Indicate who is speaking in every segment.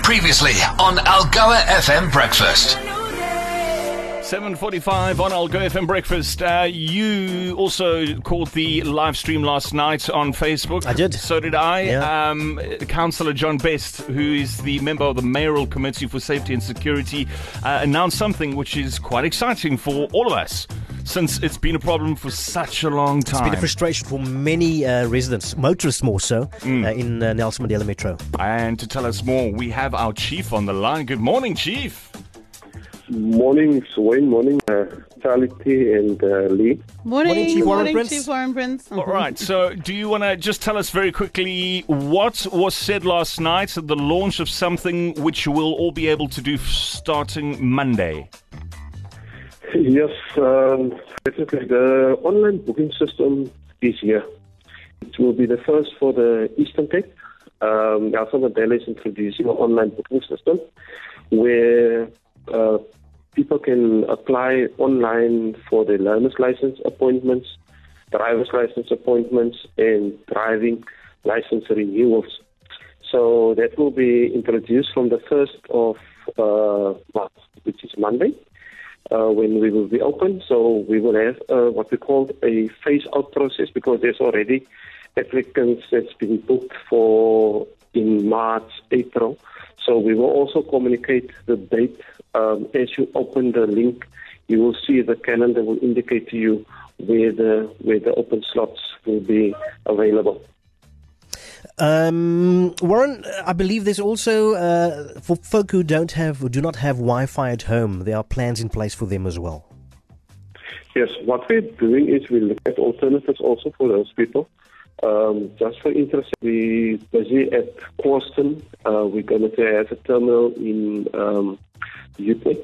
Speaker 1: Previously on Algoa FM Breakfast.
Speaker 2: 7:45 on Algoa FM Breakfast. You also caught the live stream last night on Facebook.
Speaker 3: I did.
Speaker 2: So did I.
Speaker 3: Yeah.
Speaker 2: Councillor John Best, who is the member of the Mayoral Committee for Safety and Security, announced something which is quite exciting for all of us, since it's been a problem for such a long time.
Speaker 3: It's been a frustration for many residents, motorists more so, in Nelson Mandela Metro.
Speaker 2: And to tell us more, we have our chief on the line. Good morning, Chief.
Speaker 4: Morning, Wayne. Morning, Charlie T. and Lee.
Speaker 3: Morning, Chief Warren Prince.
Speaker 5: Chief Warren Prince.
Speaker 2: All right, so do you want to just tell us very quickly what was said last night at the launch of something which you will all be able to do starting Monday?
Speaker 4: Yes, definitely. The online booking system is here. It will be the first for the Eastern Cape. Nelson Mandela is introducing an online booking system where people can apply online for their learner's license appointments, driver's license appointments, and driving license renewals. So that will be introduced from the 1st of March, which is Monday, when we will be open. So we will have what we call a phase-out process, because there's already applicants that's been booked for in March, April. So we will also communicate the date. As you open the link, you will see the calendar will indicate to you where the open slots will be available.
Speaker 3: Warren, I believe there's also, for folk who do not have Wi-Fi at home, there are plans in place for them as well.
Speaker 4: Yes, what we're doing is we look at alternatives also for those people. Just for interest, we're busy at Corsten. We're going to have a terminal in Utrecht,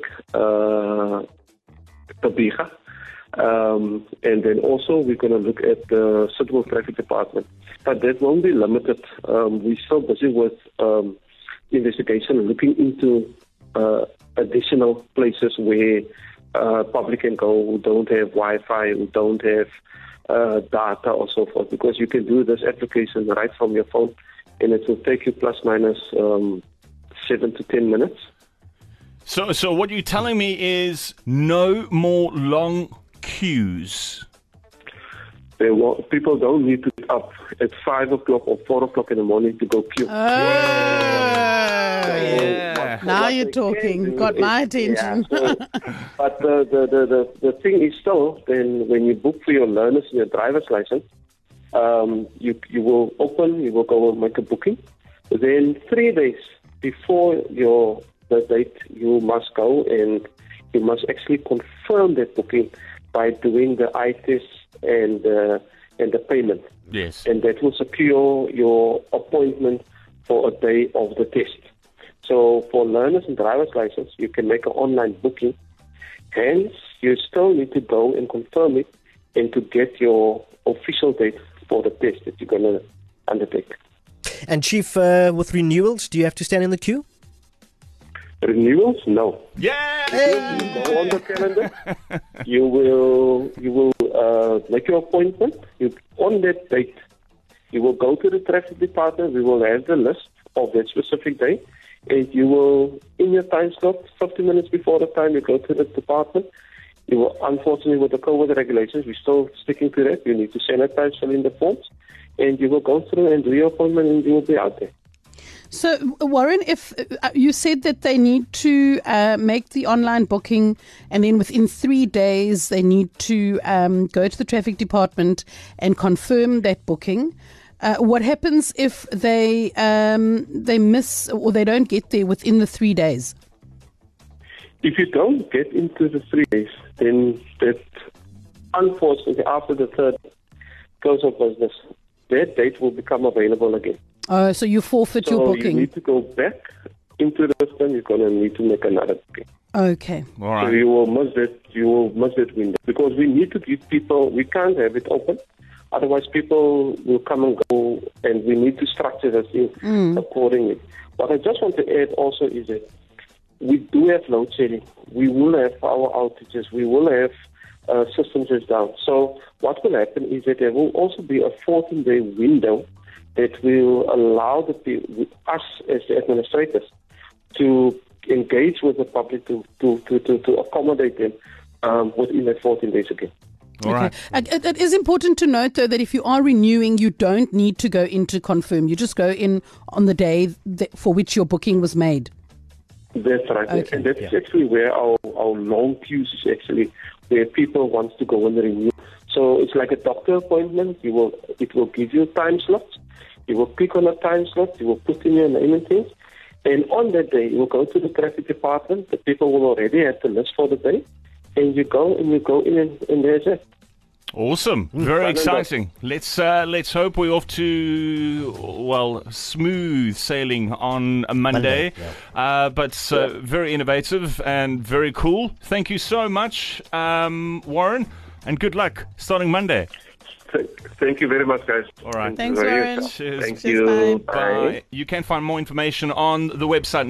Speaker 4: Tabija. And then also we're going to look at the Civil Traffic Department. But that won't be limited. We're still busy with investigation, looking into additional places where public can go who don't have Wi-Fi, who don't have data or so forth, because you can do this application right from your phone, and it will take you plus minus 7 to 10 minutes.
Speaker 2: So what you're telling me is no more long queues.
Speaker 4: People don't need to get up at 5 o'clock or 4 o'clock in the morning to go queue.
Speaker 2: Yeah.
Speaker 5: Now you're talking. Got my attention.
Speaker 4: Yeah, but the thing is still, then when you book for your learners and your driver's license, you will go and make a booking. Then 3 days before the date, you must go and you must actually confirm that booking by doing the eye test and the payment.
Speaker 2: Yes.
Speaker 4: And that will secure your appointment for a day of the test. So for learners and driver's license, you can make an online booking. Hence, you still need to go and confirm it and to get your official date for the test that you're going to undertake.
Speaker 3: And Chief, with renewals, do you have to stand in the queue?
Speaker 4: Renewals? No.
Speaker 2: Yeah.
Speaker 4: You go on the calendar. You will make your appointment. On that date, you will go to the traffic department. We will have the list of that specific day, and you will, in your time slot, 50 minutes before the time you go to the department, you will, unfortunately, with the COVID regulations, we're still sticking to that. You need to sanitize, fill in the forms, and you will go through and do your appointment, and you will be out there.
Speaker 5: So, Warren, if you said that they need to make the online booking, and then within 3 days they need to go to the traffic department and confirm that booking. What happens if they miss or they don't get there within the 3 days?
Speaker 4: If you don't get into the 3 days, then that, unfortunately, after the third close of business, that date will become available again.
Speaker 5: So you forfeit your booking.
Speaker 4: So you need to go back into the system. You're going to need to make another booking.
Speaker 5: Okay.
Speaker 2: All right.
Speaker 4: So you will miss that window, because we need to give people. We can't have it open, otherwise people will come and go, and we need to structure this in accordingly. What I just want to add also is that we do have load shedding. We will have power outages. We will have systems is down. So what will happen is that there will also be a 14-day window that will allow us as the administrators to engage with the public to accommodate them within that 14 days again.
Speaker 2: All right.
Speaker 5: It is important to note, though, that if you are renewing, you don't need to go in to confirm. You just go in on the day for which your booking was made.
Speaker 4: That's right.
Speaker 5: Okay.
Speaker 4: And that's actually where our long queues is actually where people want to go and renew. So it's like a doctor appointment. It will give you time slots. You will click on a time slot. You will put in your name and things. And on that day, you will go to the traffic department. The people will already have the list for the day. And you go in and there's it.
Speaker 2: Awesome. Very exciting. Let's hope we're off to, smooth sailing on a Monday. But very innovative and very cool. Thank you so much, Warren, and good luck starting Monday.
Speaker 4: Thank you very much, guys.
Speaker 2: All right.
Speaker 5: Thanks, Warren.
Speaker 2: Cheers.
Speaker 4: Thank you.
Speaker 2: Bye. You can find more information on the website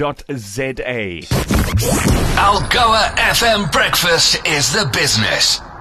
Speaker 2: nelsonmandelabay.gov.za.
Speaker 1: Algoa FM Breakfast is the business.